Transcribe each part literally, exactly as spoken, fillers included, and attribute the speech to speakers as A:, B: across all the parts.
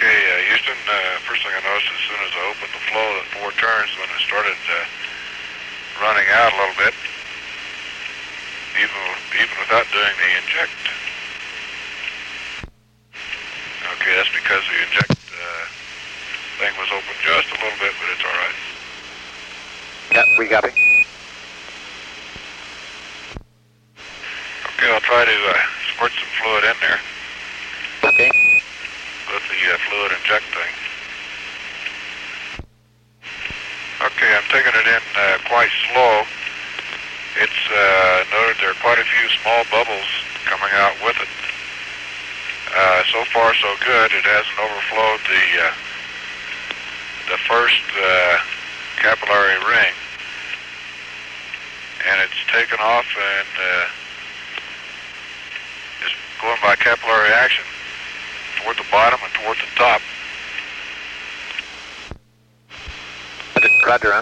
A: Okay, uh, Houston, uh, first thing I noticed as soon as I opened the flow, that four turns when it started uh, running out a little bit, even even without doing the inject. Okay, that's because the inject uh, thing was open just a little bit, but it's all right.
B: Yep, we copy.
A: Okay, I'll try to uh, squirt some fluid in there.
B: Okay.
A: With the uh, fluid inject thing. Okay, I'm taking it in uh, quite slow. It's uh, noted there are quite a few small bubbles coming out with it. Uh, so far, so good. It hasn't overflowed the uh, the first uh, capillary ring, and it's taken off and uh, is going by capillary action toward the bottom and toward the top.
B: Roger on.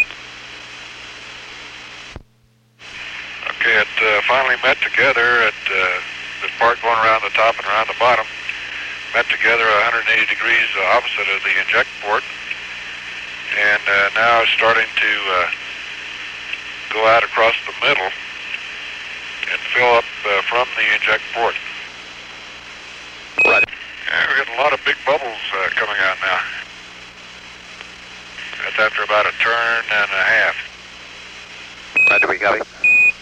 A: Okay, it uh, finally met together at uh, the part going around the top and around the bottom. Met together one hundred eighty degrees opposite of the inject port, and uh, now it's starting to uh, go out across the middle and fill up uh, from the inject port.
B: Right.
A: Yeah, we're getting a lot of big bubbles uh, coming out now. That's after about a turn and a half.
B: Roger, we copy.